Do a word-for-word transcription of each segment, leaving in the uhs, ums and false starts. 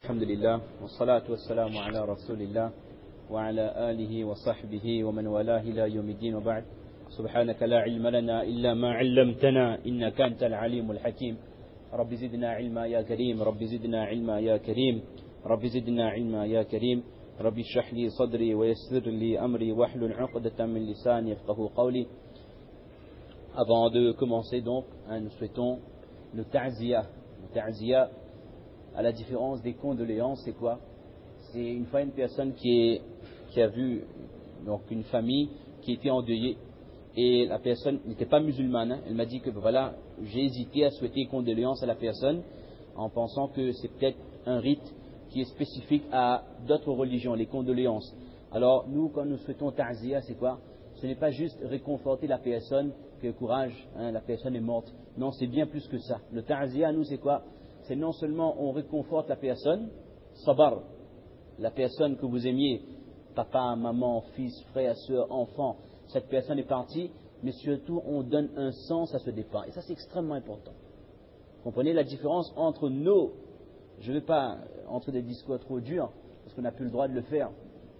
الحمد لله والصلاة والسلام على رسول الله وعلى آله وصحبه ومن والاه إلى يوم الدين وبعد. سبحانك لا علم لنا إلا ما علمتنا إنك أنت العليم الحكيم. رب زدنا علما يا كريم، رب زدنا علما يا كريم، رب زدنا علما يا كريم. رب اشرح لي صدري ويسر لي أمري واحلل عقدة من لساني يفقهوا قولي. Avant de commencer donc, hein, nous souhaitons le ta'ziya. Le ta'ziya, à la différence des condoléances, c'est quoi? C'est une fois une personne qui, est, qui a vu donc une famille qui était endeuillée et la personne n'était pas musulmane. Hein. Elle m'a dit que voilà, j'ai hésité à souhaiter condoléances à la personne en pensant que c'est peut-être un rite qui est spécifique à d'autres religions, les condoléances. Alors nous, quand nous souhaitons ta'ziya, c'est quoi? Ce n'est pas juste réconforter la personne, que courage, hein, la personne est morte. Non, c'est bien plus que ça. Le ta'ziya, nous, c'est quoi? C'est non seulement on réconforte la personne, sabar, la personne que vous aimiez, papa, maman, fils, frère, soeur, enfant, cette personne est partie, mais surtout on donne un sens à ce départ. Et ça c'est extrêmement important. Comprenez la différence entre nos, je ne vais pas entrer des discours trop durs, parce qu'on n'a plus le droit de le faire.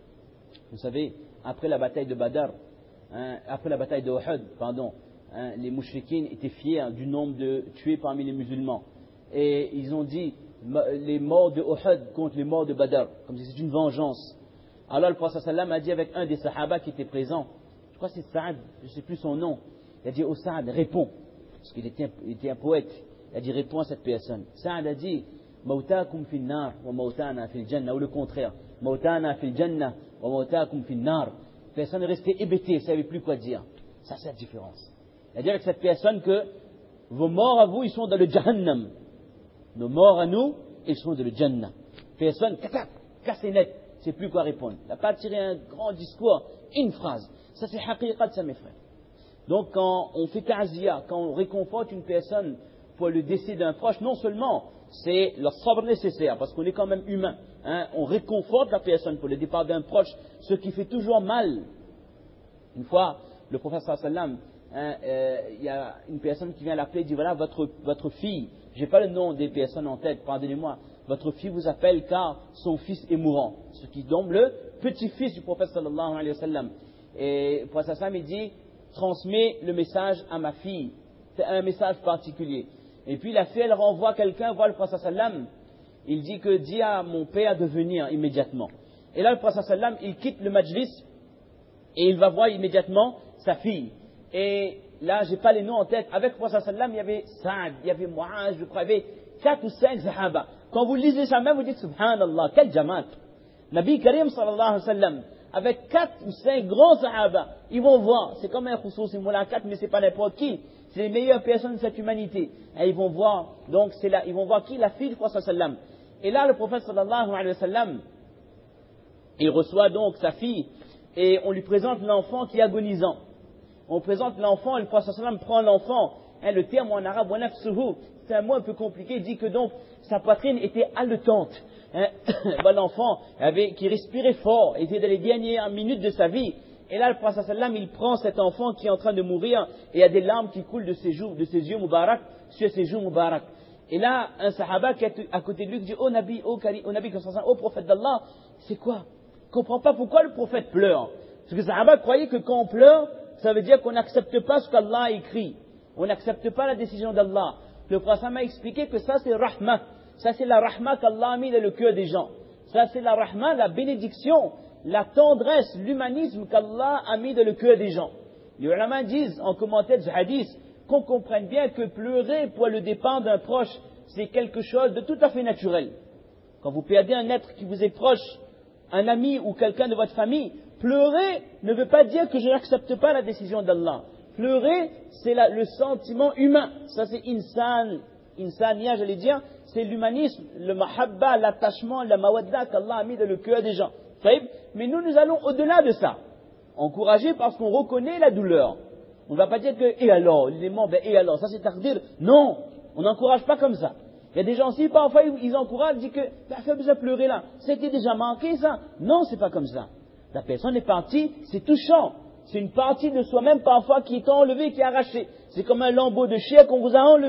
Vous savez, après la bataille de Badr, hein, après la bataille de Uhud, pardon, hein, les mouchriquines étaient fiers du nombre de tués parmi les musulmans. Et ils ont dit les morts de Uhud contre les morts de Badr, comme si c'était une vengeance. Alors le prophète sallam a dit avec un des sahaba qui était présent, je crois que c'est Saad, je ne sais plus son nom, il a dit oh Saad, réponds, parce qu'il était, il était un poète, il a dit réponds à cette personne. Saad a dit Mautakum fil nar wa mautana fil jannah, ou le contraire, Mautana fil jannah wa mautakum fil nar. La personne est restée hébétée, elle ne savait plus quoi dire. Ça c'est la différence. Il a dit avec cette personne que vos morts à vous, ils sont dans le Jahannam. Nos morts à nous, ils sont dans le Jannah. Personne, cassé net, ne sait plus quoi répondre. Il n'a pas tiré un grand discours, une phrase. Ça c'est haqiqa de ça mes frères. Donc quand on fait ta'ziya, quand on réconforte une personne pour le décès d'un proche, non seulement c'est le sabr nécessaire, parce qu'on est quand même humain, hein, on réconforte la personne pour le départ d'un proche, ce qui fait toujours mal. Une fois, le prophète sallallahu alayhi wa sallam, hein, euh, il y a une personne qui vient l'appeler et dit voilà votre, votre fille, je n'ai pas le nom des personnes en tête, pardonnez-moi, votre fille vous appelle car son fils est mourant, ce qui tombe le petit-fils du prophète sallallahu alayhi wa sallam. Et le prophète sallallahu alayhi wa sallam il dit transmets le message à ma fille, c'est un message particulier. Et puis la fille elle renvoie quelqu'un voir le prophète sallallahu alayhi wa sallam, il dit que dis à mon père de venir immédiatement. Et là le prophète sallallahu alayhi wa sallam il quitte le majlis et il va voir immédiatement sa fille. Et là, je n'ai pas les noms en tête. Avec le prophète sallallahu alayhi wa sallam, il y avait Saad, il y avait Mu'az, je crois, il y avait quatre ou cinq sahaba. Quand vous lisez ça même, vous dites Subhanallah, quel jamat. Nabi Karim sallallahu alayhi wa sallam, avec quatre ou cinq grands sahaba, ils vont voir, c'est comme un khoussous, c'est moula quatre, mais c'est pas n'importe qui. C'est les meilleures personnes de cette humanité. Et ils vont voir, donc c'est là, ils vont voir qui? La fille du prophète sallallahu alayhi wa sallam. Et là, le prophète sallallahu alayhi wa sallam, il reçoit donc sa fille, et on lui présente l'enfant qui est agonisant. On présente l'enfant, et le prophète sallam prend l'enfant. Hein, le terme en arabe, c'est un mot un peu compliqué, il dit que donc sa poitrine était haletante. Hein, l'enfant avait, qui respirait fort, était dans les dernières minutes de sa vie. Et là, le prophète sallam, il prend cet enfant qui est en train de mourir, et il y a des larmes qui coulent de ses joues, de ses yeux moubarak, sur ses joues moubarak. Et là, un sahaba qui est à côté de lui, qui dit, oh Nabi, oh Kari, oh Nabi, oh prophète d'Allah, c'est quoi? Je ne comprends pas pourquoi le prophète pleure. Parce que les sahaba croyaient que quand on pleure, ça veut dire qu'on n'accepte pas ce qu'Allah a écrit. On n'accepte pas la décision d'Allah. Le prophète m'a expliqué que ça c'est rahma. Ça c'est la rahma qu'Allah a mis dans le cœur des gens. Ça c'est la rahma, la bénédiction, la tendresse, l'humanisme qu'Allah a mis dans le cœur des gens. Les ulama disent en commentaire de ce hadith qu'on comprenne bien que pleurer pour le départ d'un proche, c'est quelque chose de tout à fait naturel. Quand vous perdez un être qui vous est proche, un ami ou quelqu'un de votre famille, pleurer ne veut pas dire que je n'accepte pas la décision d'Allah. Pleurer, c'est la, le sentiment humain. Ça, c'est insan, insania, j'allais dire, c'est l'humanisme, le mahabba, l'attachement, la mawadda qu'Allah a mis dans le cœur des gens. Mais nous, nous allons au-delà de ça. Encourager parce qu'on reconnaît la douleur. On ne va pas dire que, et alors, les morts, ben, et alors, ça c'est tardir. Non, on n'encourage pas comme ça. Il y a des gens aussi, parfois, ils encouragent, ils disent que, ben, fais besoin de pleurer là. C'était déjà manqué, ça. Non, c'est pas comme ça. La personne est partie, c'est touchant. C'est une partie de soi-même parfois qui est enlevée, qui est arrachée. C'est comme un lambeau de chair qu'on vous a enlevé.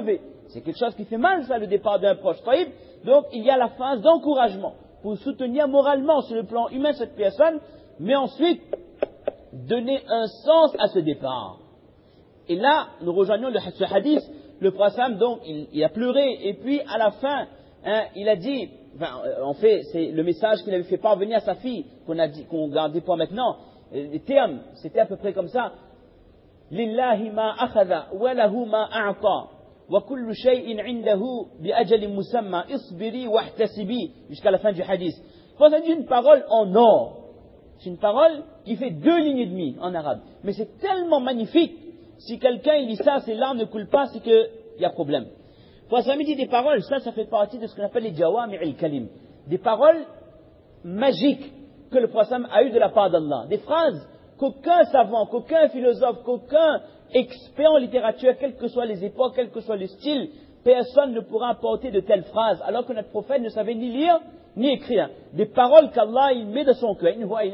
C'est quelque chose qui fait mal, ça, le départ d'un proche. Donc, il y a la phase d'encouragement pour soutenir moralement sur le plan humain cette personne, mais ensuite, donner un sens à ce départ. Et là, nous rejoignons le, ce hadith, le prophète, donc, il, il a pleuré, et puis, à la fin, hein, il a dit, enfin, en fait, c'est le message qu'il avait fait parvenir à sa fille, qu'on a dit, qu'on garde pour maintenant, les termes, c'était à peu près comme ça. Lillahi ma akhadha, wa lahu ma a'ta, wa kullu shay'in 'indahu bi ajalin musamma, isbiri wahtasibi, jusqu'à la fin du hadith. Ça dit une parole en or. C'est une parole qui fait deux lignes et demie en arabe. Mais c'est tellement magnifique. Si quelqu'un il dit ça, ses larmes ne coulent pas, c'est qu'il y a problème. Pour ça dit des paroles, ça, ça fait partie de ce qu'on appelle les jawami' al-kalim. Des paroles magiques que le prophète a eu de la part d'Allah. Des phrases qu'aucun savant, qu'aucun philosophe, qu'aucun expert en littérature, quelles que soient les époques, quel que soit le style, personne ne pourra apporter de telles phrases, alors que notre prophète ne savait ni lire, ni écrire. Des paroles qu'Allah il met dans son cœur.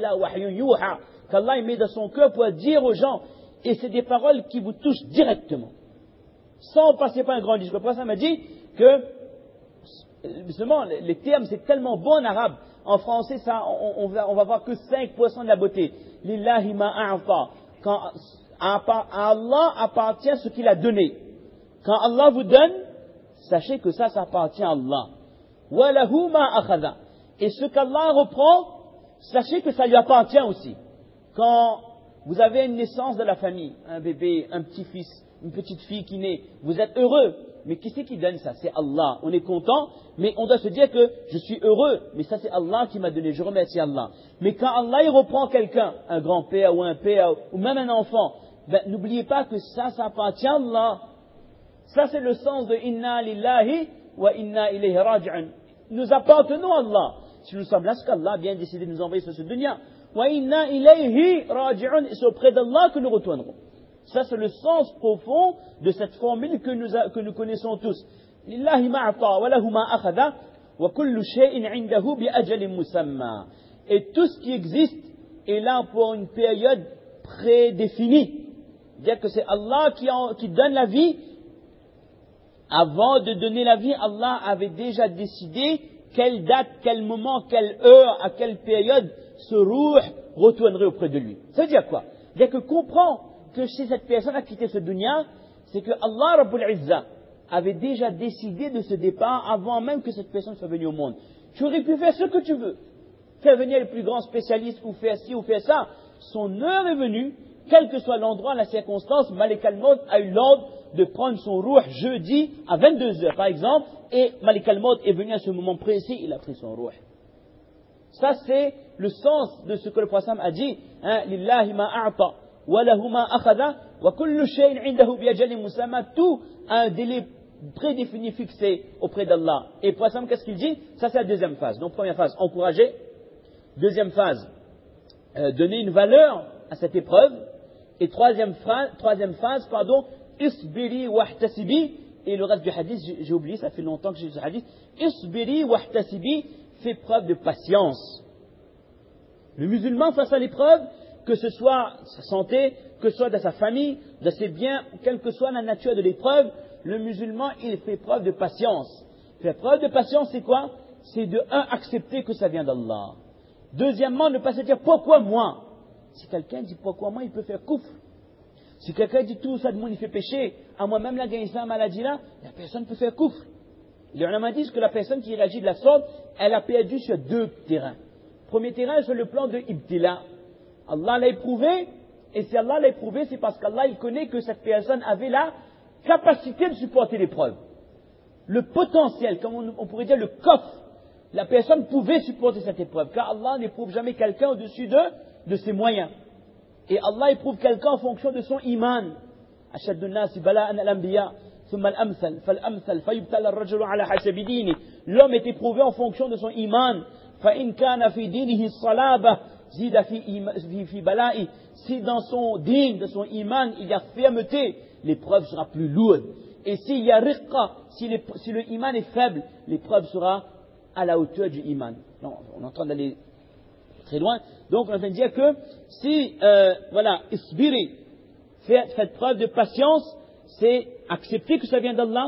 Qu'Allah il met dans son cœur pour dire aux gens. Et c'est des paroles qui vous touchent directement. Sans passer par un grand discours. Le prophète m'a dit que, justement, les termes, c'est tellement bon en arabe. En français, ça, on, on, va, on va voir que cinq pour cent de la beauté. Lillahi ma a'ta. Quand à Allah appartient ce qu'il a donné. Quand Allah vous donne, sachez que ça, ça appartient à Allah. Wa lahu ma akhadha. Et ce qu'Allah reprend, sachez que ça lui appartient aussi. Quand vous avez une naissance de la famille, un bébé, un petit-fils, une petite fille qui naît, vous êtes heureux. Mais qui c'est qui donne ça? C'est Allah. On est content, mais on doit se dire que je suis heureux. Mais ça, c'est Allah qui m'a donné. Je remercie Allah. Mais quand Allah, il reprend quelqu'un, un grand-père ou un père, ou même un enfant, ben, n'oubliez pas que ça, ça appartient à Allah. Ça, c'est le sens de Inna lillahi wa inna ilayhi raji'un. Nous appartenons à Allah. Si nous sommes là, c'est qu'Allah a bien décidé de nous envoyer sur ce dunya. Wa inna ilayhi raji'un. Et c'est auprès d'Allah que nous retournerons. Ça, c'est le sens profond de cette formule que nous, a, que nous connaissons tous. Lillahi ma'ata wa lahu ma akhadha wa kullu shay'in 'indahu bi ajalin musamma. Et tout ce qui existe est là pour une période prédéfinie. C'est-à-dire que c'est Allah qui, en, qui donne la vie. Avant de donner la vie, Allah avait déjà décidé quelle date, quel moment, quelle heure, à quelle période ce ruh retournerait auprès de lui. Ça veut dire quoi? C'est-à-dire que comprend que si cette personne a quitté ce dunya, c'est que Allah Rabbul Izzah avait déjà décidé de ce départ avant même que cette personne soit venue au monde. Tu aurais pu faire ce que tu veux. Faire venir le plus grand spécialiste ou faire ci ou faire ça. Son heure est venue, quel que soit l'endroit, la circonstance, Malik al-Maut a eu l'ordre de prendre son ruh jeudi à vingt-deux heures par exemple, et Malik al-Maut est venu à ce moment précis, il a pris son ruh. Ça c'est le sens de ce que le prophète a dit, hein, Lillahi ma a'ta. Tout a un délai prédéfini, fixé auprès d'Allah. Et pour ça, qu'est-ce qu'il dit? Ça, c'est la deuxième phase. Donc, première phase, encourager. Deuxième phase, euh, donner une valeur à cette épreuve. Et troisième phase, troisième phase, pardon, isbiri wahtasibi. Et le reste du hadith, j'ai, j'ai oublié, ça fait longtemps que j'ai lu ce hadith. Isbiri wahtasibi, fait preuve de patience. Le musulman, face à l'épreuve, que ce soit sa santé, que ce soit dans sa famille, dans ses biens, quelle que soit la nature de l'épreuve, le musulman, il fait preuve de patience. Faire preuve de patience, c'est quoi? C'est de, un, accepter que ça vient d'Allah. Deuxièmement, ne pas se dire, pourquoi moi? Si quelqu'un dit, pourquoi moi, il peut faire coufre. Si quelqu'un dit, tout ça de monde, il fait péché, à moi-même, la gagné ça, maladie là, la personne peut faire coufre. Les ulama disent que la personne qui réagit de la sorte, elle a perdu sur deux terrains. Premier terrain, sur le plan de ibtila. Allah l'a éprouvé, et si Allah l'a éprouvé, c'est parce qu'Allah il connaît que cette personne avait la capacité de supporter l'épreuve. Le potentiel, comme on, on pourrait dire le coffre, la personne pouvait supporter cette épreuve, car Allah n'éprouve jamais quelqu'un au-dessus de, de ses moyens. Et Allah éprouve quelqu'un en fonction de son iman. أشد الناس بلاء الأنبياء ثم الأمثل فالأمثل فيبتلى الرجل على حسب دينه. L'homme est éprouvé en fonction de son iman. فإن كان في دينه الصلابة زيد في في بلائه. Si dans son din, de son iman, il y a fermeté, l'épreuve sera plus lourde. Et s'il y a riqqa, si, les, si le iman est faible, l'épreuve sera à la hauteur du iman. Non, on est en train d'aller très loin. Donc on est en train de dire que si, euh, voilà, isbiri, faites, faites preuve de patience, c'est accepter que ça vient d'Allah,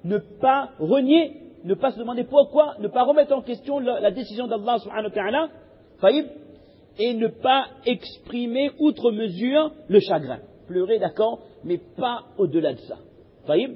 ne pas renier, ne pas se demander pourquoi, ne pas remettre en question la, la décision d'Allah subhanahu wa ta'ala, faïb, et ne pas exprimer outre mesure le chagrin. Pleurer, d'accord, mais pas au-delà de ça. Faïb.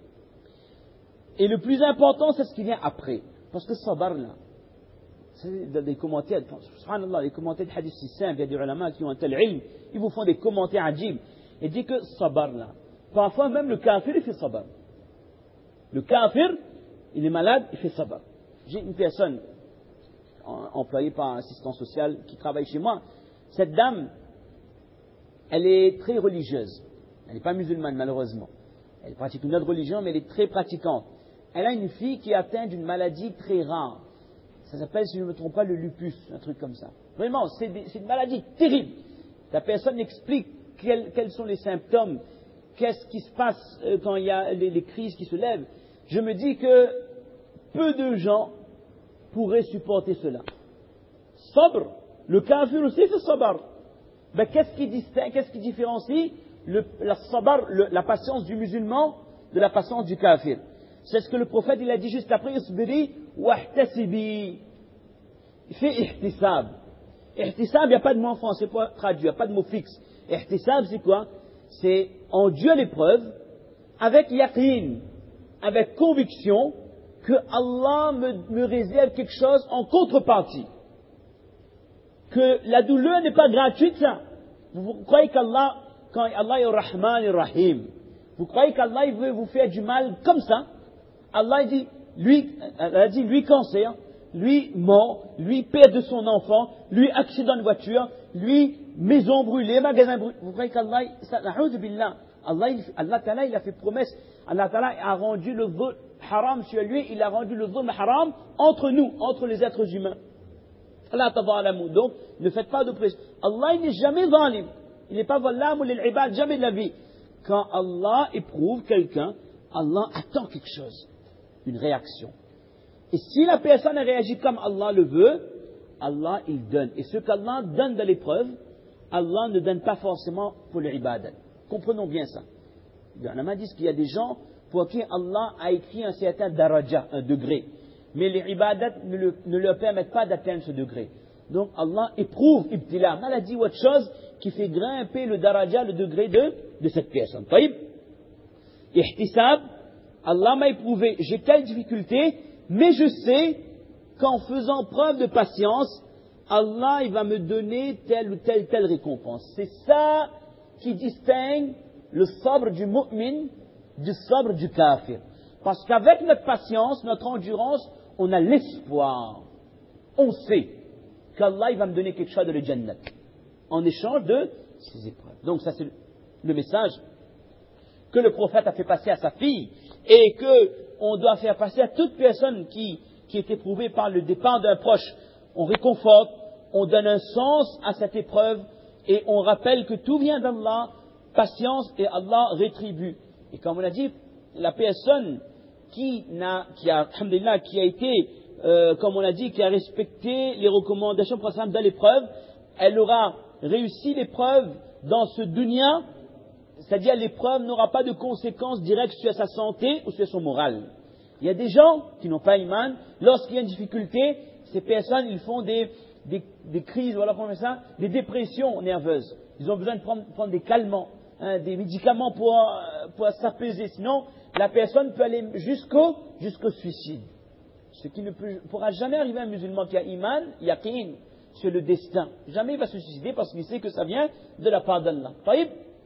Et le plus important, c'est ce qui vient après. Parce que sabar là, c'est dans des commentaires, subhanallah, les commentaires de hadith si simples, il y a des ulama qui ont un tel ilm, ils vous font des commentaires adjib. Et dit que sabar là, parfois même le kafir, il fait sabar. Le kafir, il est malade, il fait sabar. J'ai une personne employée par un assistant social qui travaille chez moi. Cette dame, elle est très religieuse. Elle n'est pas musulmane, malheureusement. Elle pratique une autre religion, mais elle est très pratiquante. Elle a une fille qui est atteinte d'une maladie très rare. Ça s'appelle, si je ne me trompe pas, le lupus, un truc comme ça. Vraiment, c'est, des, c'est une maladie terrible. La personne explique quels, quels sont les symptômes, qu'est-ce qui se passe euh, quand il y a les, les crises qui se lèvent. Je me dis que peu de gens pourraient supporter cela. Sabr, le kafir aussi fait sabr. Ben, qu'est-ce qui distingue, qu'est-ce qui différencie le, la sabr, le, la patience du musulman de la patience du kafir? C'est ce que le prophète il a dit juste après, isbiri wahtasibi. Il fait ihtisab. Ihtisab, il n'y a pas de mot en français pour traduire, il n'y a pas de mot fixe. Ihtisab, c'est quoi? C'est en Dieu l'épreuve, avec yaqin, avec conviction, que Allah me, me réserve quelque chose en contrepartie. Que la douleur n'est pas gratuite, ça. Vous, vous croyez qu'Allah, quand Allah est Rahman et Rahim, vous croyez qu'Allah il veut vous faire du mal comme ça? Allah dit, lui, Allah dit, lui cancer, lui mort, lui perte de son enfant, lui accident de voiture, lui maison brûlée, magasin brûlé. Vous croyez qu'Allah, na'oudhu billah, Allah, il, Allah Ta'ala, il a fait promesse, Allah Ta'ala a rendu le dhulm haram sur lui, il a rendu le dhulm haram entre nous, entre les êtres humains. Allah ta'ala, donc, ne faites pas d'oppression. Allah, il n'est jamais zalim. Il n'est pas valam ou l'ibad, jamais de la vie. Quand Allah éprouve quelqu'un, Allah attend quelque chose. Une réaction. Et si la personne réagit comme Allah le veut, Allah il donne. Et ce qu'Allah donne de l'épreuve, Allah ne donne pas forcément pour l'ibadat. Comprenons bien ça. Il y en a dit qu'il y a des gens pour qui Allah a écrit un certain daraja, un degré. Mais les ibadats ne, le, ne leur permettent pas d'atteindre ce degré. Donc Allah éprouve, ibtila, maladie ou autre chose qui fait grimper le daraja, le degré de, de cette personne. Taïb, ihtisab, Allah m'a éprouvé, j'ai telle difficulté, mais je sais qu'en faisant preuve de patience, Allah il va me donner telle ou telle, telle récompense. C'est ça qui distingue le sabre du mu'min du sabre du kafir. Parce qu'avec notre patience, notre endurance, on a l'espoir. On sait qu'Allah il va me donner quelque chose de le Jannat en échange de ces épreuves. Donc ça c'est le message que le prophète a fait passer à sa fille et que on doit faire passer à toute personne qui, qui est éprouvée par le départ d'un proche. On réconforte, on donne un sens à cette épreuve et on rappelle que tout vient d'Allah, patience et Allah rétribue. Et comme on a dit, la personne qui, n'a, qui, a, qui a été, euh, comme on a dit, qui a respecté les recommandations précédentes de l'épreuve, elle aura réussi l'épreuve dans ce dunya, c'est-à-dire l'épreuve n'aura pas de conséquences directes sur sa santé ou sur son moral. Il y a des gens qui n'ont pas iman, lorsqu'il y a une difficulté, ces personnes, ils font des, des, des crises, voilà comment on fait ça, des dépressions nerveuses. Ils ont besoin de prendre, prendre des calmants, hein, des médicaments pour, pour s'apaiser. Sinon, la personne peut aller jusqu'au, jusqu'au suicide. Ce qui ne peut, pourra jamais arriver à un musulman qui a iman, yaqin, sur le destin. Jamais il va se suicider parce qu'il sait que ça vient de la part d'Allah. Taïb.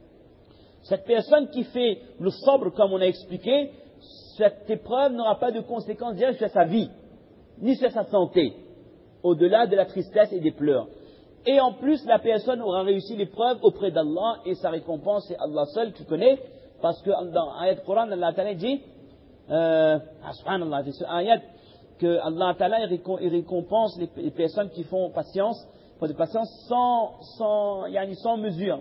Cette personne qui fait le sabre, comme on a expliqué, cette épreuve n'aura pas de conséquences directes sur sa vie, ni sur sa santé, au-delà de la tristesse et des pleurs. Et en plus, la personne aura réussi l'épreuve auprès d'Allah et sa récompense, c'est Allah seul qui connaît, parce que dans l'ayat Coran, Allah Ta'ala dit, euh, ah, subhanallah, c'est ce ayat, que Allah Ta'ala il récompense les, les personnes qui font patience, font de patience sans, sans, yani sans mesure.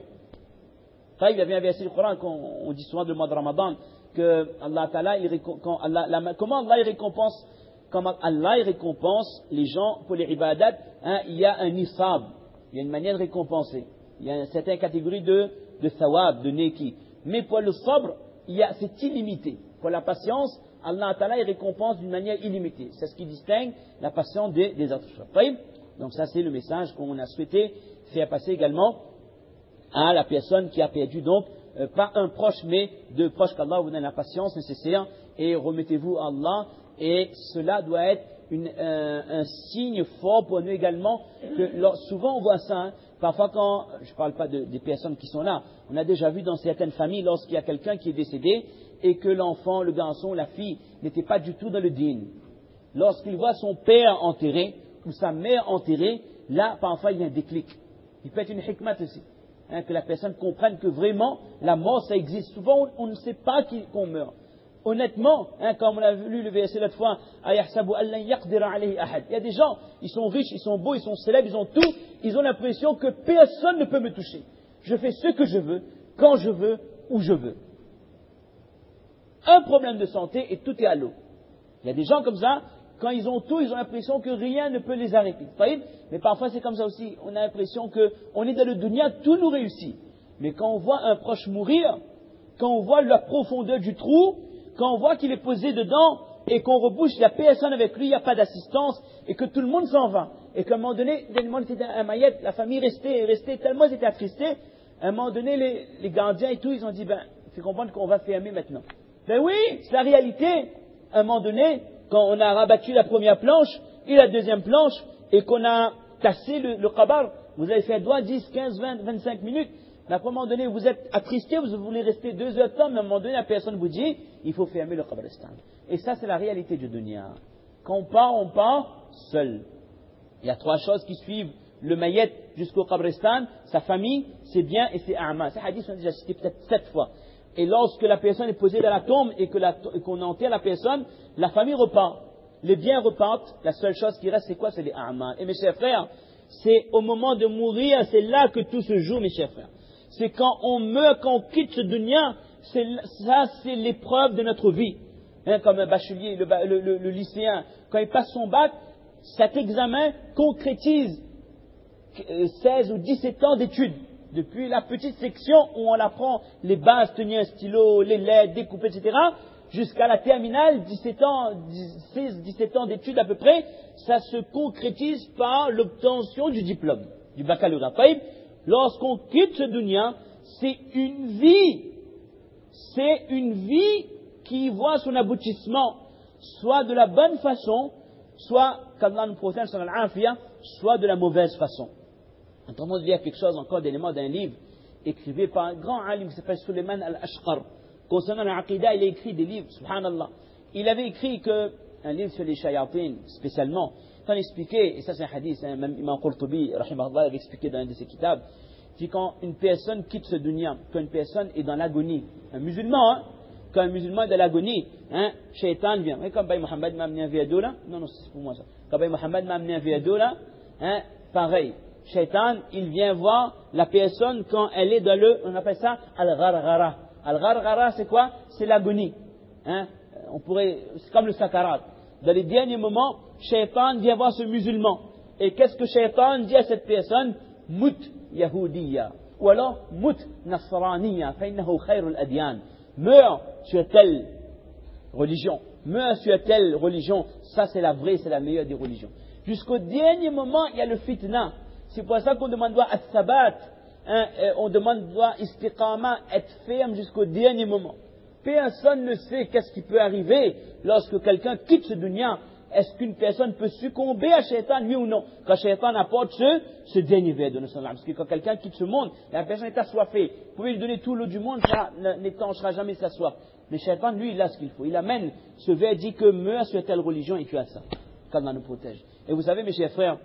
Il y avait un verset du Coran qu'on dit souvent le mois de Ramadan, que Allah Ta'ala, il, quand Allah, la, comment Allah il récompense, comment Allah il récompense les gens pour les ibadat, hein, il y a un nisab, il y a une manière de récompenser, il y a une certaine catégorie de, de thawab, de neki. Mais pour le sabre, il y a, c'est illimité. Pour la patience, Allah Ta'ala il récompense d'une manière illimitée. C'est ce qui distingue la patience des, des autres choses. Donc ça c'est le message qu'on a souhaité faire passer également à la personne qui a perdu donc euh, pas un proche mais deux proches, qu'Allah vous donne la patience nécessaire et remettez-vous à Allah, et cela doit être une, euh, un signe fort pour nous également que lors, souvent on voit ça, hein, parfois quand, je ne parle pas de, des personnes qui sont là, on a déjà vu dans certaines familles lorsqu'il y a quelqu'un qui est décédé et que l'enfant, le garçon, la fille n'était pas du tout dans le dîn. Lorsqu'il voit son père enterré ou sa mère enterrée, là parfois il y a un déclic. Il peut être une hikmat aussi. Hein, que la personne comprenne que vraiment la mort ça existe. Souvent on, on ne sait pas qui, qu'on meurt. Honnêtement, hein, comme on a lu le verset l'autre fois, il y a des gens, ils sont riches, ils sont beaux, ils sont célèbres, ils ont tout, ils ont l'impression que personne ne peut me toucher. Je fais ce que je veux, quand je veux, où je veux. Un problème de santé et tout est à l'eau. Il y a des gens comme ça, quand ils ont tout, ils ont l'impression que rien ne peut les arrêter. Mais parfois c'est comme ça aussi, on a l'impression qu'on est dans le dunya, tout nous réussit. Mais quand on voit un proche mourir, quand on voit la profondeur du trou, quand on voit qu'il est posé dedans et qu'on rebouche, il n'y a personne avec lui, il n'y a pas d'assistance et que tout le monde s'en va. Et qu'à un moment donné, c'était un maillette, la famille restait, restait tellement ils étaient attristés, à un moment donné, les, les gardiens et tout, ils ont dit, ben, il faut comprendre qu'on va fermer maintenant. Ben oui, c'est la réalité. À un moment donné, quand on a rabattu la première planche et la deuxième planche et qu'on a cassé le, le kabar, vous avez fait droit dix, quinze, vingt, vingt-cinq minutes. Mais à un moment donné, vous êtes attristé, vous voulez rester deux heures de temps, mais à un moment donné, la personne vous dit, il faut fermer le qabristan. Et ça, c'est la réalité du dunya. Quand on part, on part seul. Il y a trois choses qui suivent le mayyet jusqu'au qabristan, sa famille, ses biens et ses a'mal. Ces hadiths sont déjà cités peut-être sept fois. Et lorsque la personne est posée dans la tombe et que la, qu'on enterre la personne, la famille repart. Les biens repartent. La seule chose qui reste, c'est quoi? C'est les a'mal. Et mes chers frères, c'est au moment de mourir, c'est là que tout se joue, mes chers frères. C'est quand on meurt, quand on quitte ce dunya, c'est, ça c'est l'épreuve de notre vie. Hein, comme un bachelier, le, le, le, le lycéen, quand il passe son bac, cet examen concrétise seize ou dix-sept ans d'études. Depuis la petite section où on apprend les bases, tenir un stylo, les lettres, découper, et cetera, jusqu'à la terminale, dix-sept ans, seize, dix-sept ans d'études à peu près, ça se concrétise par l'obtention du diplôme, du baccalauréat. Lorsqu'on quitte ce dunya, c'est une vie, c'est une vie qui voit son aboutissement, soit de la bonne façon, soit, qu'Allah nous protège, soit de la mauvaise façon. Entendons dire quelque chose encore d'élément d'un livre écrit par un grand alim qui s'appelle Suleiman al-Ashqar. Concernant l'Aqidah, il a écrit des livres, subhanallah. Il avait écrit que, un livre sur les shayatin, spécialement, quand il expliquait, et ça c'est un hadith, hein, même Imam Qurtubi, rahimahullah, avait expliqué dans un de ses kitabs, c'est quand une personne quitte ce dunya, quand une personne est dans l'agonie, un musulman, hein, quand un musulman est dans l'agonie, hein, shaitan vient. Et quand Baye Mohammed m'a amené un verre d'eau là, non, non, c'est pour moi ça. Quand Baye Mohammed m'a amené un verre d'eau là, hein, pareil. Shaitan, il vient voir la personne quand elle est dans le, on appelle ça al-gharghara. Al-gharghara, c'est quoi? C'est l'agonie. Hein? On pourrait, c'est comme le sakarat. Dans les derniers moments, Shaitan vient voir ce musulman. Et qu'est-ce que Shaitan dit à cette personne? Mut Yahudiya. Ou alors, Mut Nasraniya. Fa'innahu khayrul adyan. Meurs sur telle religion. Meurs sur telle religion. Ça, c'est la vraie, c'est la meilleure des religions. Jusqu'au dernier moment, il y a le fitna. C'est pour ça qu'on demande doit as-sabat, hein, on demande doit istiqama, être ferme jusqu'au dernier moment. Personne ne sait qu'est-ce qui peut arriver lorsque quelqu'un quitte ce dunya. Est-ce qu'une personne peut succomber à Shaitan, oui ou non? Quand Shaitan apporte ce, ce dernier verre de notre Parce que quand quelqu'un quitte ce monde, la personne est assoiffée. Vous pouvez lui donner tout l'eau du monde, ça n'étanchera jamais sa soif. Mais Shaitan, lui, il a ce qu'il faut. Il amène ce verre, dit que meurs sur telle religion et tu as ça. Qu'Allah nous protège. Et vous savez, mes chers frères,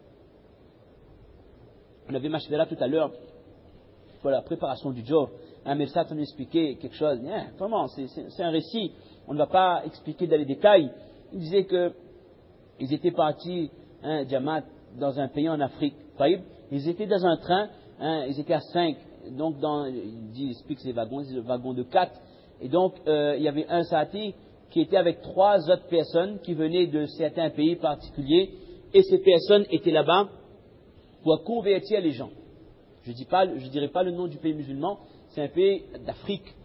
on avait mashvera tout à l'heure pour la préparation du jour. Un médecin nous expliquait quelque chose. Yeah, vraiment, c'est, c'est, c'est un récit. On ne va pas expliquer dans les détails. Il disait que ils étaient partis, hein, Jamaat, dans un pays en Afrique. Ils étaient dans un train, hein, ils étaient à cinq. Donc, dans, il dit, il explique ces wagons, c'est le wagon de quatre. Et donc, euh, il y avait un sati qui était avec trois autres personnes qui venaient de certains pays particuliers. Et ces personnes étaient là-bas pour convertir les gens. Je ne dis pas, je dirais pas le nom du pays musulman, c'est un pays d'Afrique,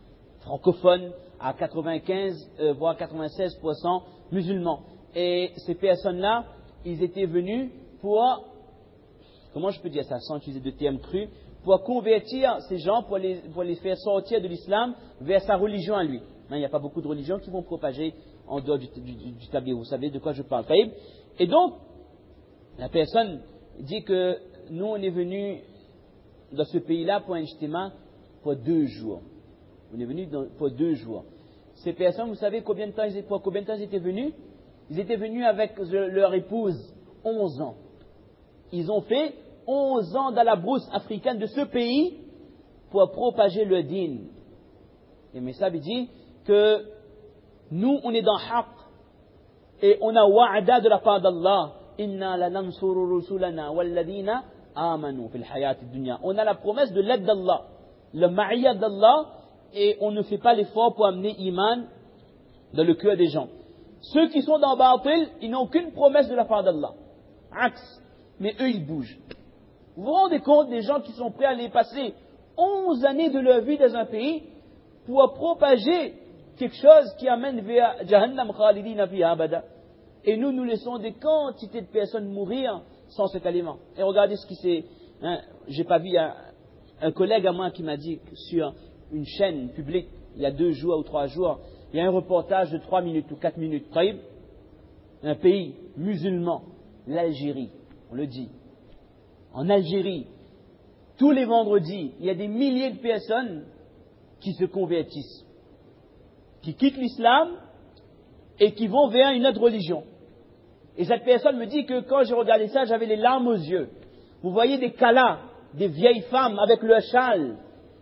francophones, à quatre-vingt-quinze, euh, voire quatre-vingt-seize pour cent musulmans. Et ces personnes-là, ils étaient venus pour, comment je peux dire ça sans utiliser de termes crus, pour convertir ces gens, pour les, pour les faire sortir de l'islam vers sa religion à lui. Il n'y a pas beaucoup de religions qui vont propager en dehors du, du, du, du tablier. Vous savez de quoi je parle. Et donc, la personne dit que nous, on est venus dans ce pays-là pour un ijtima pour deux jours. On est venus dans, pour deux jours. Ces personnes, vous savez combien de temps ils, pour combien de temps ils étaient venus? Ils étaient venus avec leur épouse, onze ans. Ils ont fait onze ans dans la brousse africaine de ce pays pour propager le din. Et Messab dit que nous, on est dans haqq et on a wa'ada de la part d'Allah. Inna lanansuru rusulana walladina amanu fil hayat dunya. On a la promesse de l'aide d'Allah, le ma'iyat d'Allah, et on ne fait pas l'effort pour amener iman dans le cœur des gens. Ceux qui sont dans Batil, ils n'ont aucune promesse de la part d'Allah. Axe. Mais eux, ils bougent. Vous vous rendez compte des gens qui sont prêts à aller passer onze années de leur vie dans un pays pour propager quelque chose qui amène vers Jahannam khalidina fiha abada. Et nous, nous laissons des quantités de personnes mourir sans cet aliment. Et regardez ce qui s'est... Hein, j'ai pas vu un, un collègue à moi qui m'a dit sur une chaîne publique, il y a deux jours ou trois jours, il y a un reportage de trois minutes ou quatre minutes. Un pays musulman, l'Algérie, on le dit. En Algérie, tous les vendredis, il y a des milliers de personnes qui se convertissent, qui quittent l'islam et qui vont vers une autre religion. Et cette personne me dit que quand j'ai regardé ça, j'avais les larmes aux yeux. Vous voyez des kalas, des vieilles femmes avec leur châle.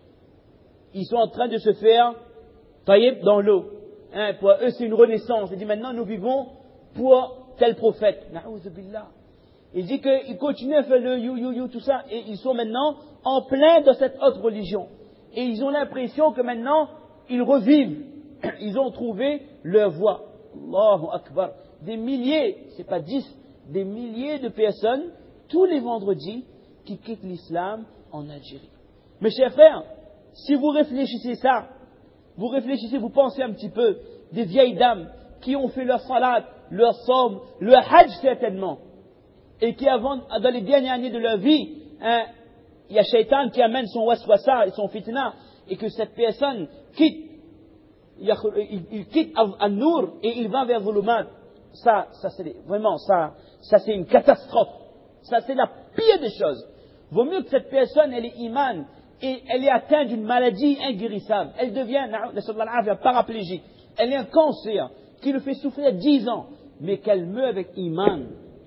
Ils sont en train de se faire tailler dans l'eau. Hein, pour eux, c'est une renaissance. Il dit maintenant, nous vivons pour tel prophète. Na'ouzoubillah. Il dit qu'ils continuent à faire le you, you, you, tout ça, et ils sont maintenant en plein dans cette autre religion. Et ils ont l'impression que maintenant, ils revivent. Ils ont trouvé leur voie. Allahu Akbar. Des milliers, c'est pas dix, des milliers de personnes, tous les vendredis, qui quittent l'islam en Algérie. Mes chers frères, si vous réfléchissez ça, vous réfléchissez, vous pensez un petit peu, des vieilles dames qui ont fait leur salat, leur somme, leur hajj certainement, et qui avant, dans les dernières années de leur vie, hein, il y a Shaitan qui amène son waswasa et son fitna, et que cette personne quitte, il, il quitte An-Nur et il va vers Zulumat. Ça, ça c'est vraiment, ça, ça c'est une catastrophe. Ça c'est la pire des choses. Vaut mieux que cette personne, elle est iman, et elle est atteinte d'une maladie inguérissable. Elle devient, paraplégique. Elle est un cancer qui le fait souffrir dix ans, mais qu'elle meurt avec iman.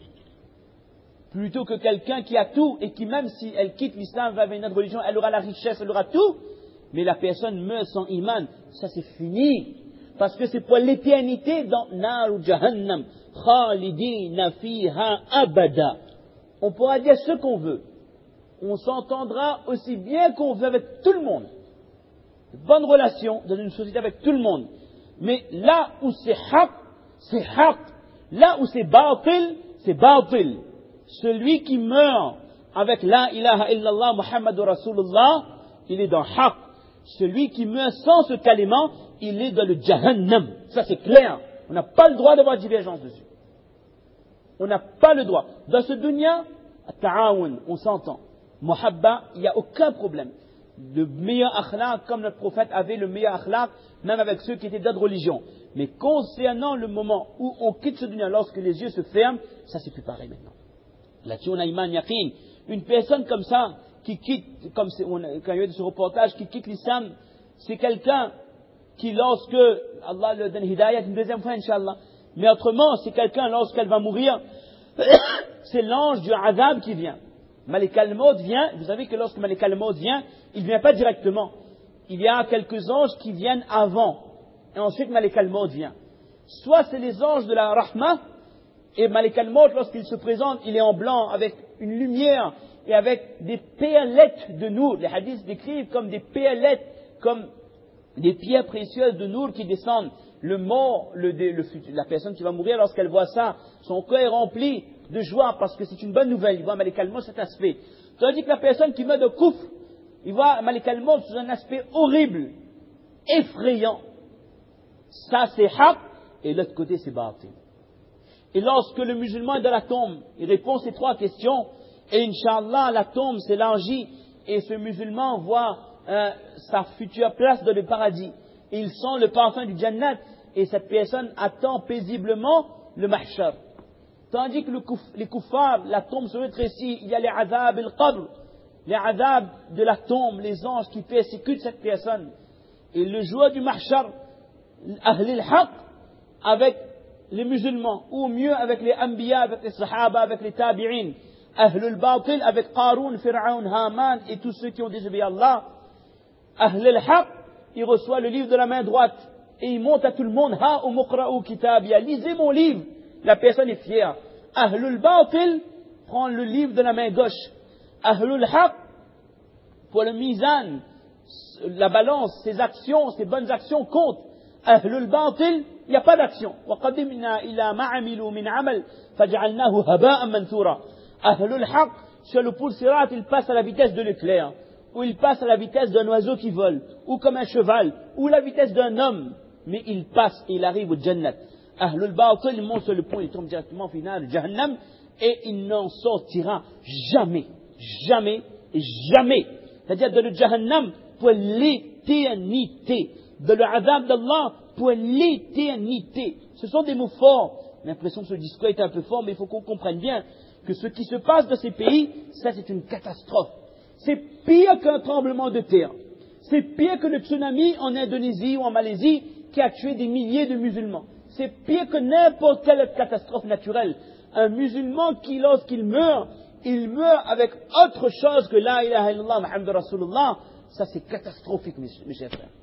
Plutôt que quelqu'un qui a tout et qui, même si elle quitte l'islam, va vers une autre religion, elle aura la richesse, elle aura tout, mais la personne meurt sans iman. Ça c'est fini. Parce que c'est pour l'éternité dans Naru Jahannam. Khalidina fiha abada. On pourra dire ce qu'on veut. On s'entendra aussi bien qu'on veut avec tout le monde. Bonne relation dans une société avec tout le monde. Mais là où c'est haq, c'est haq. Là où c'est batil, c'est batil. Celui qui meurt avec la ilaha illallah Muhammadur Rasulullah, il est dans haq. Celui qui meurt sans ce kalima, il est dans le jahannam. Ça c'est clair. On n'a pas le droit d'avoir divergence dessus. On n'a pas le droit. Dans ce dunya, ta'awun, on s'entend. Muhabba, il n'y a aucun problème. Le meilleur akhlaq, comme notre prophète avait le meilleur akhlaq, même avec ceux qui étaient d'autres religions. Mais concernant le moment où on quitte ce dunya, lorsque les yeux se ferment, ça c'est plus pareil maintenant. Là-dessus on a iman yaqin. Une personne comme ça, qui quitte, comme on, quand il y a eu ce reportage, qui quitte l'islam, c'est quelqu'un qui lorsque, Allah le donne hidayat une deuxième fois, Inch'Allah, mais autrement, c'est quelqu'un lorsqu'elle va mourir, c'est l'ange du azab qui vient. Malik al-Maut vient, vous savez que lorsque Malik al-Maut vient, il ne vient pas directement. Il y a quelques anges qui viennent avant, et ensuite Malik al-Maut vient. Soit c'est les anges de la Rahma, et Malik al-Maut, lorsqu'il se présente, il est en blanc, avec une lumière, et avec des perlettes de nour. Les hadiths décrivent comme des perlettes, comme des pierres précieuses de nour qui descendent. Le mort, le, le, la personne qui va mourir, lorsqu'elle voit ça, son cœur est rempli de joie parce que c'est une bonne nouvelle. Il voit Malik al-Maut cet aspect. Tandis que la personne qui meurt de koufr, il voit Malik al-Maut sous un aspect horrible. effrayant. Ça c'est haq, et l'autre côté c'est batil. Et lorsque le musulman est dans la tombe, il répond ces trois questions, et Inch'Allah, la tombe s'élargit, et ce musulman voit euh, sa future place dans le paradis. Et il sent le parfum du Jannat, et cette personne attend paisiblement le mahshar. Tandis que le kouf, les kuffars, la tombe se rétrécit, il y a les azab et le qabr, les azab de la tombe, les anges qui persécutent cette personne. Et le jour du mahshar, ahl al-haq, avec les musulmans, ou mieux avec les anbiya, avec les sahaba, avec les tabi'in, ahl al-batil, avec Qaroun, Fir'aun, Haman et tous ceux qui ont désobéi à Allah, ahl al-haq, il reçoit le livre de la main droite, et il monte à tout le monde, ha ou muqra'u kitabia, lisez mon livre. La personne est fière. Ahlul batil prend le livre de la main gauche. Ahlul haq, pour le mizan, la balance, ses actions, ses bonnes actions comptent. Ahlul batil, il n'y a pas d'action. وَقَدِمْنَا إِلَى مَا عَمِلُوا مِنْ عَمَلٍ فَجَعَلْنَاهُ هَبَاءً مَنْثُورًا. Ahlul haq, sur le poul sirat, il passe à la vitesse de l'éclair, ou il passe à la vitesse d'un oiseau qui vole, ou comme un cheval, ou la vitesse d'un homme. Mais il passe et il arrive au Jannat. Ahlul batil monte sur le pont, il tombe directement au final, Jahannam, et il n'en sortira jamais, jamais et jamais. C'est-à-dire de le Jahannam pour l'éternité, de le azab d'Allah pour l'éternité. Ce sont des mots forts. J'ai l'impression que ce discours est un peu fort, mais il faut qu'on comprenne bien que ce qui se passe dans ces pays, ça c'est une catastrophe. C'est pire qu'un tremblement de terre. C'est pire que le tsunami en Indonésie ou en Malaisie qui a tué des milliers de musulmans. C'est pire que n'importe quelle catastrophe naturelle. Un musulman qui, lorsqu'il meurt, il meurt avec autre chose que la ilaha illallah Muhammad Rasulullah. Ça, c'est catastrophique, mes, mes chers frères.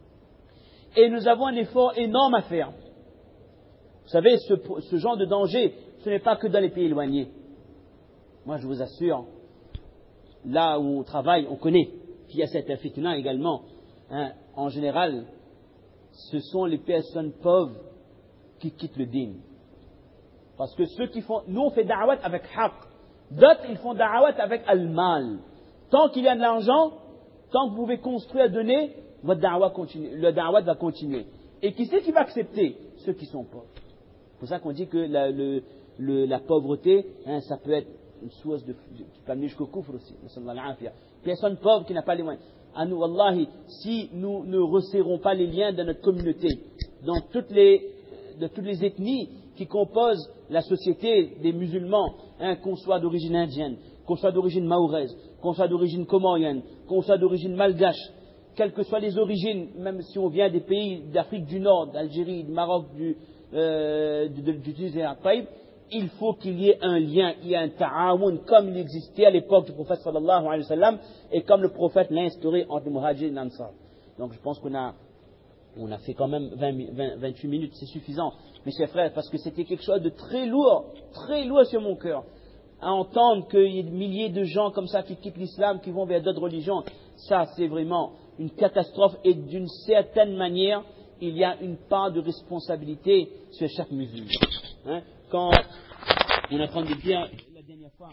Et nous avons un effort énorme à faire. Vous savez, ce, ce genre de danger, ce n'est pas que dans les pays éloignés. Moi, je vous assure, là où on travaille, on connaît qu'il y a cet fitna également. Hein, en général, ce sont les personnes pauvres qui quittent le din. Parce que ceux qui font, nous on fait da'awat avec haq, d'autres ils font da'awat avec al-mal. Tant qu'il y a de l'argent, tant que vous pouvez construire, donner, votre da'awat continue, le da'awat va continuer. Et qui c'est qui va accepter? Ceux qui sont pauvres. C'est pour ça qu'on dit que la, le, le, la pauvreté, hein, ça peut être une source de, qui peut amener jusqu'au kufr aussi. Personne pauvre qui n'a pas les moyens. À nous, wallahi, si nous ne resserrons pas les liens de notre communauté, dans toutes les de toutes les ethnies qui composent la société des musulmans, hein, qu'on soit d'origine indienne, qu'on soit d'origine mahoraise, qu'on soit d'origine comorienne, qu'on soit d'origine malgache, quelles que soient les origines, même si on vient des pays d'Afrique du Nord, d'Algérie, du Maroc, du, euh, du, du, du désert, il faut qu'il y ait un lien, il y ait un ta'awun comme il existait à l'époque du prophète sallallahu alayhi wa sallam et comme le prophète l'a instauré entre les muhajirs et les ansar. Donc je pense qu'on a On a fait quand même vingt, vingt, vingt-huit minutes, c'est suffisant, mes chers frères, parce que c'était quelque chose de très lourd, très lourd sur mon cœur. À entendre qu'il y ait des milliers de gens comme ça qui quittent l'islam, qui vont vers d'autres religions, ça c'est vraiment une catastrophe et d'une certaine manière, il y a une part de responsabilité sur chaque musulman. Hein? Quand on est en train de dire la dernière fois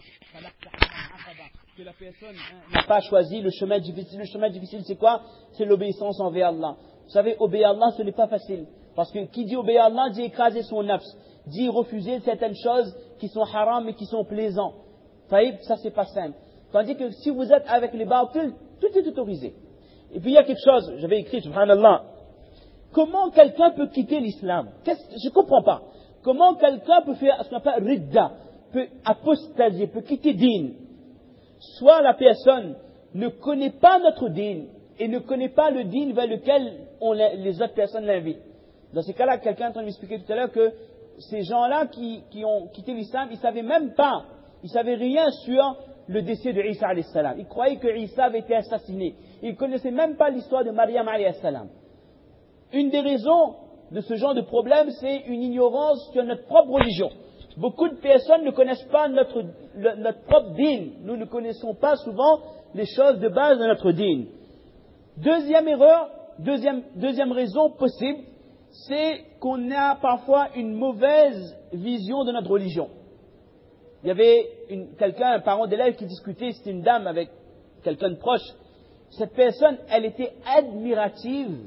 que la personne hein, n'a pas choisi le chemin difficile, le chemin difficile c'est quoi? C'est l'obéissance envers Allah. Vous savez, obéir à Allah, ce n'est pas facile. Parce que qui dit obéir à Allah, dit écraser son nafs, dit refuser certaines choses qui sont haram et qui sont plaisantes. Faïb, ça c'est pas simple. Tandis que si vous êtes avec les batil, tout est autorisé. Et puis il y a quelque chose, j'avais écrit, subhanallah, comment quelqu'un peut quitter l'islam? Je ne comprends pas. Comment quelqu'un peut faire ce qu'on appelle ridda, peut apostasier, peut quitter din? Soit la personne ne connaît pas notre din, et ne connaît pas le din vers lequel on, les autres personnes l'invitent. Dans ces cas-là, quelqu'un est en train de m'expliquer tout à l'heure que ces gens-là qui, qui ont quitté l'islam, ils ne savaient même pas, ils ne savaient rien sur le décès de Isa alayhi salam. Ils croyaient que Isa avait été assassiné. Ils ne connaissaient même pas l'histoire de Maryam alayhi salam. Une des raisons de ce genre de problème, c'est une ignorance sur notre propre religion. Beaucoup de personnes ne connaissent pas notre, le, notre propre din. Nous ne connaissons pas souvent les choses de base de notre din. Deuxième erreur, deuxième, deuxième raison possible, c'est qu'on a parfois une mauvaise vision de notre religion. Il y avait une, quelqu'un, un parent d'élève qui discutait, c'était une dame avec quelqu'un de proche. Cette personne, elle était admirative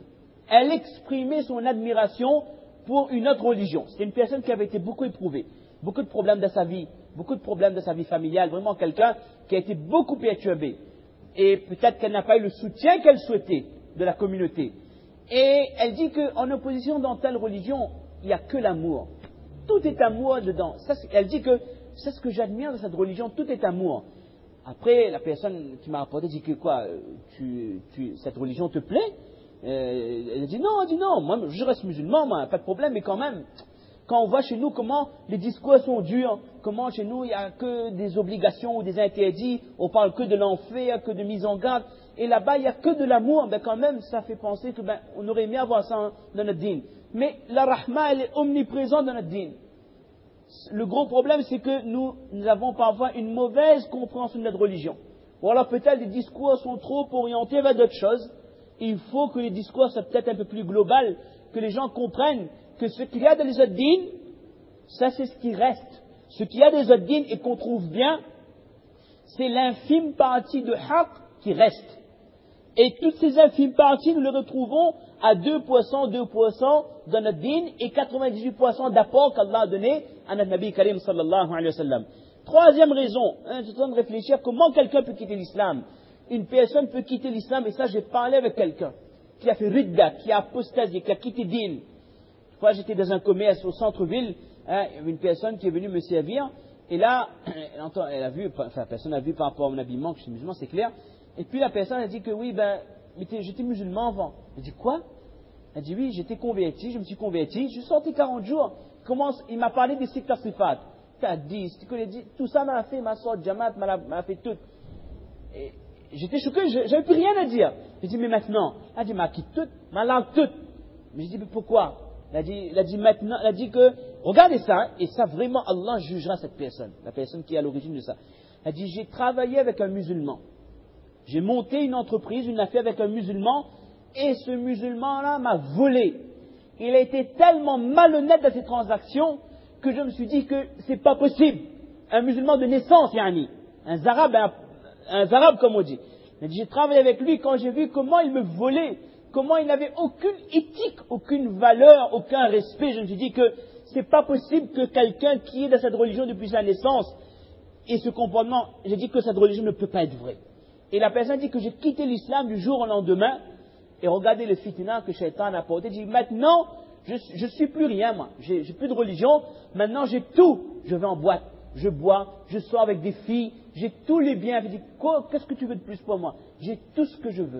elle exprimait son admiration pour une autre religion. C'était une personne qui avait été beaucoup éprouvée, beaucoup de problèmes dans sa vie, beaucoup de problèmes dans sa vie familiale, vraiment quelqu'un qui a été beaucoup perturbé. Et peut-être qu'elle n'a pas eu le soutien qu'elle souhaitait de la communauté. Et elle dit qu'en opposition dans telle religion, il n'y a que l'amour. Tout est amour dedans. Ça, elle dit que c'est ce que j'admire de cette religion, tout est amour. Après, la personne qui m'a rapporté dit que quoi, tu, tu, cette religion te plaît? euh, Elle a dit non, elle dit non, moi je reste musulman, moi, pas de problème, mais quand même, quand on voit chez nous comment les discours sont durs, comment chez nous il n'y a que des obligations ou des interdits, on parle que de l'enfer, que de mise en garde, et là-bas il n'y a que de l'amour, ben quand même ça fait penser que ben on aurait aimé avoir ça dans notre dîn. Mais la rahma elle est omniprésente dans notre dîn. Le gros problème, c'est que nous, nous avons parfois une mauvaise compréhension de notre religion. Ou alors peut-être les discours sont trop orientés vers d'autres choses. Il faut que les discours soient peut-être un peu plus globaux, que les gens comprennent que ce qu'il y a dans les autres dîns, ça c'est ce qui reste. Ce qu'il y a dans les autres dîns et qu'on trouve bien, c'est l'infime partie de haqq qui reste. Et toutes ces infimes parties, nous les retrouvons à deux pour cent, deux pour cent dans notre dîn et quatre-vingt-dix-huit pour cent d'apport qu'Allah a donné à notre Nabi Karim sallallahu alayhi wa sallam. Troisième raison, hein, je suis en train de réfléchir comment quelqu'un peut quitter l'islam. Une personne peut quitter l'islam, et ça j'ai parlé avec quelqu'un qui a fait ridda, qui a apostasé, qui a quitté dîn. Une fois j'étais dans un commerce au centre-ville, hein, il y avait une personne qui est venue me servir, et là, elle, entend, elle a vu, enfin la personne a vu par rapport à mon habillement que je suis musulman, c'est clair. Et puis la personne a dit que oui, ben, j'étais musulman avant. Elle dit quoi? Elle dit oui, j'étais converti, je me suis converti, je suis sorti quarante jours. Il, commence, il m'a parlé des sectes sifat. T'as dit, tout ça m'a fait, ma sorte, Jamaat m'a fait tout. Et j'étais choqué, j'avais plus rien à dire. J'ai dit mais maintenant, elle a dit m'a quitté tout, m'a langue toute. Mais j'ai dit mais pourquoi? Elle a dit, elle a dit maintenant, elle a dit que, regardez ça, et ça vraiment Allah jugera cette personne, la personne qui est à l'origine de ça. Elle a dit j'ai travaillé avec un musulman. J'ai monté une entreprise, une affaire avec un musulman, et ce musulman-là m'a volé. Il a été tellement malhonnête dans ses transactions que je me suis dit que c'est pas possible. Un musulman de naissance, yani, un zarab, un, un zarab comme on dit. J'ai travaillé avec lui quand j'ai vu comment il me volait, comment il n'avait aucune éthique, aucune valeur, aucun respect. Je me suis dit que c'est pas possible que quelqu'un qui est dans cette religion depuis sa naissance ait ce comportement. J'ai dit que cette religion ne peut pas être vraie. Et la personne dit que j'ai quitté l'islam du jour au lendemain. Et regardez le fitna que Shaitan a apporté. Il dit maintenant, je ne suis plus rien moi. J'ai plus de religion. Maintenant j'ai tout. Je vais en boîte. Je bois. Je sors avec des filles. J'ai tous les biens. Il dit qu'est-ce que tu veux de plus pour moi? J'ai tout ce que je veux.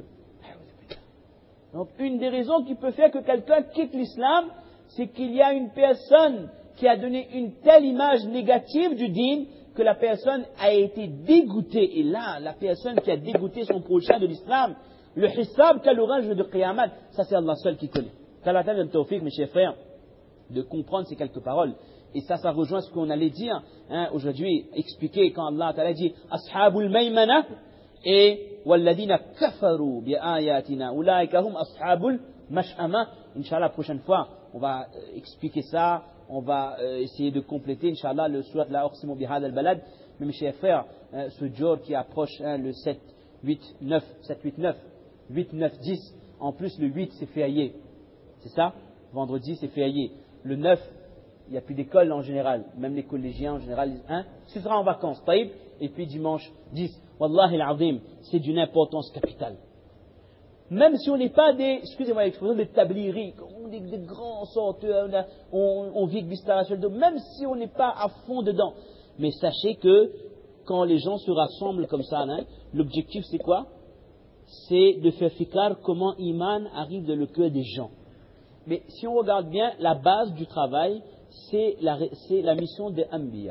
Donc une des raisons qui peut faire que quelqu'un quitte l'islam, c'est qu'il y a une personne qui a donné une telle image négative du dîn que la personne a été dégoûtée. Et là, la personne qui a dégoûté son prochain de l'islam, le hisab qu'a l'orage de Qiyamah, ça c'est Allah seul qui connaît. Qu'Allah donne le tawfiq, mes chers frères, de comprendre ces quelques paroles. Et ça, ça rejoint ce qu'on allait dire hein, aujourd'hui, expliquer quand Allah t'a dit Ashabul Maymana et Walladina kafaru bi ayatina ulaika hum ashabul mash'ama. Inch'Allah, la prochaine fois, on va expliquer ça. On va euh, essayer de compléter, Inch'Allah, le surat la Uqsimu bihad al-balad. Mais mes chers frères, hein, ce jour qui approche, hein, le sept, huit, neuf, sept, huit, neuf, huit, neuf, dix. En plus, le huit, c'est férié. C'est ça? Vendredi, c'est férié. Le neuf, il n'y a plus d'école en général. Même les collégiens en général, hein, ce sera en vacances. Taïb. Et puis dimanche, dix. Wallahi al-azim, c'est d'une importance capitale. Même si on n'est pas des, excusez-moi l'expression, des tabliris, des, des grands sorteurs, on, on vit de même si on n'est pas à fond dedans. Mais sachez que quand les gens se rassemblent comme ça, hein, l'objectif c'est quoi? C'est de faire fikar comment Iman arrive dans le cœur des gens. Mais si on regarde bien, la base du travail, c'est la, c'est la mission des Anbiya.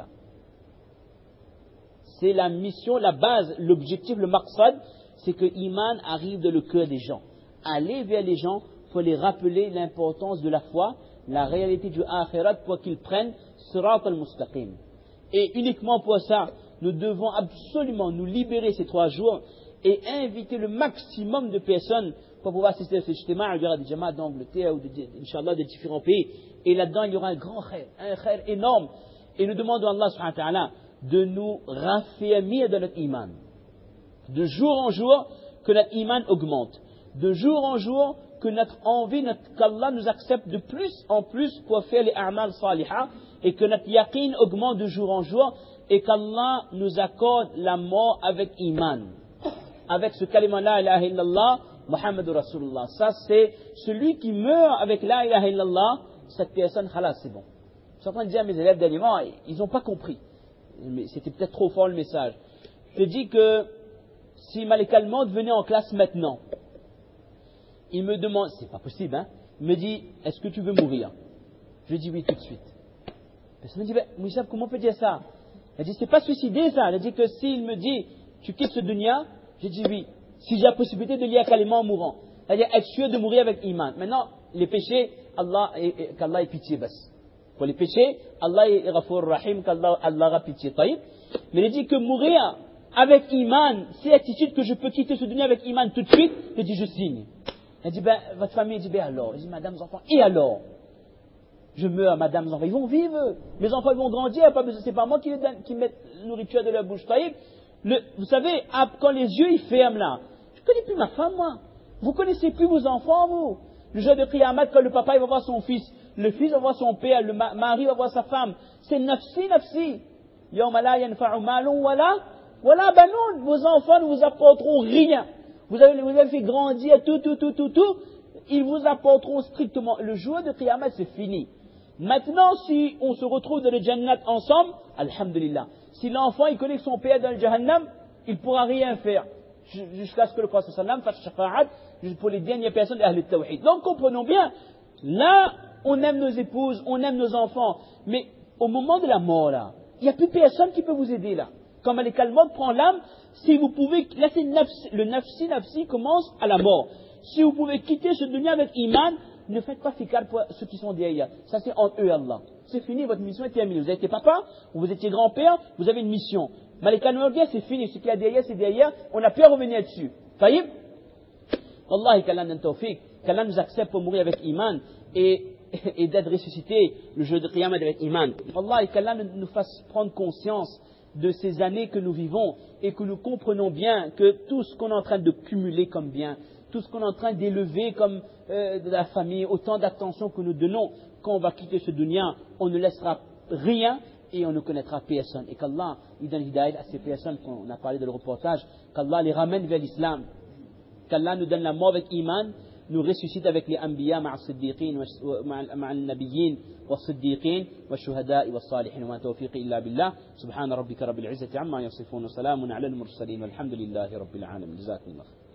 C'est la mission, la base, l'objectif, le maqsad, c'est que Iman arrive dans le cœur des gens. Aller vers les gens, il faut les rappeler l'importance de la foi, la réalité du akhirat pour qu'ils prennent sirat al-mustaqim. Et uniquement pour ça, nous devons absolument nous libérer ces trois jours et inviter le maximum de personnes pour pouvoir assister à ce ijtima'. Il y aura des jamaats d'Angleterre ou de, Inch'Allah de différents pays. Et là-dedans, il y aura un grand khair, un khair énorme. Et nous demandons à Allah subhanahu wa ta'ala de nous raffermir dans notre iman. De jour en jour, que notre iman augmente. De jour en jour, que notre envie, notre, qu'Allah nous accepte de plus en plus pour faire les a'mal salihah et que notre yaqin augmente de jour en jour et qu'Allah nous accorde la mort avec iman. Avec ce kalima la ilaha illallah, Muhammadur Rasulullah. Ça c'est celui qui meurt avec la ilaha illallah, cette personne, khalas, c'est bon. Je suis en train de dire à mes élèves dernièrement, ils n'ont pas compris. Mais c'était peut-être trop fort le message. Je dis que si Malik Al-Maut venait en classe maintenant, il me demande, c'est pas possible, hein, il me dit, est-ce que tu veux mourir? Je dis oui tout de suite. La personne me dit, ben, Moussab, comment on peut dire ça? Elle dit, c'est pas suicider ça. Elle dit que s'il me dit, tu quittes ce dunya, je dis oui. Si j'ai la possibilité de lire kalima en mourant, c'est-à-dire être sûr de mourir avec iman. Maintenant, les péchés, Allah, qu'Allah ait pitié, bas. Pour les péchés, Allah est Ghafour Rahim, qu'Allah Allah a pitié. Taïb. Mais il dit que mourir avec iman, c'est l'attitude que je peux quitter ce dunya avec iman tout de suite, je dis je signe. Elle dit, ben, votre famille, dit, ben alors. Elle dit, madame, les enfants, et alors? Je meurs, madame, les enfants, ils vont vivre. Mes enfants, ils vont grandir, pas besoin, c'est pas moi qui, les donne, qui mets la nourriture de leur bouche. Taïb. Le, vous savez, quand les yeux ils ferment là, je ne connais plus ma femme, moi. Vous connaissez plus vos enfants, vous. Le jour de Qiyamah, quand le papa il va voir son fils, le fils va voir son père, le mari va voir sa femme. C'est nafsi, nafsi. Yawma la yanfa'u malun wala, wala banoun. Vos enfants ne vous apporteront rien. Vous avez, vous avez fait grandir tout, tout, tout, tout, tout. Ils vous apporteront strictement. Le jour de Qiyamah, c'est fini. Maintenant, si on se retrouve dans le Jannat ensemble, alhamdulillah. Si l'enfant, il connaît son père dans le Jahannam, il ne pourra rien faire. Jusqu'à ce que le Prophète sallam fasse shafa'at pour les dernières personnes d'Ahl al-Tawhid. Donc, comprenons bien. Là, on aime nos épouses, on aime nos enfants. Mais au moment de la mort, là, il n'y a plus personne qui peut vous aider, là. Quand Malik Al-Maut prend l'âme, si vous pouvez, là, c'est nafsi, le nafsi, nafsi commence à la mort. Si vous pouvez quitter ce dunya avec iman, ne faites pas fikar pour ceux qui sont derrière. Ça, c'est en eux, Allah. C'est fini, votre mission est terminée. Vous étiez papa, ou vous étiez grand-père, vous avez une mission. Malik Al-Maut, c'est fini. Ce qu'il y a derrière, c'est derrière. On n'a plus à revenir dessus. Faïb? Wallahi, qu'Allah nous tawfiq, qu'Allah nous accepte pour mourir avec iman et, et d'être ressuscité le jour de Qiyamah avec iman. Wallahi, qu'Allah nous fasse prendre conscience de ces années que nous vivons et que nous comprenons bien que tout ce qu'on est en train de cumuler comme bien, tout ce qu'on est en train d'élever comme euh, de la famille, autant d'attention que nous donnons, quand on va quitter ce dunya, on ne laissera rien et on ne connaîtra personne. Et qu'Allah, il donne hidayah à ces personnes qu'on a parlé dans le reportage, qu'Allah les ramène vers l'islam, qu'Allah nous donne la mort avec iman, nous ressuscite avec les anbiya ma'a as-siddiqin ma'a an-nabiyyin was-siddiqin wash-shuhada'i was-salihin wa ma tawfiqi illa billah. Subhana rabbika rabbil izzati amma yasifun wa salamun 'ala al-mursalin walhamdulillahi rabbil alamin. Jazakumullah.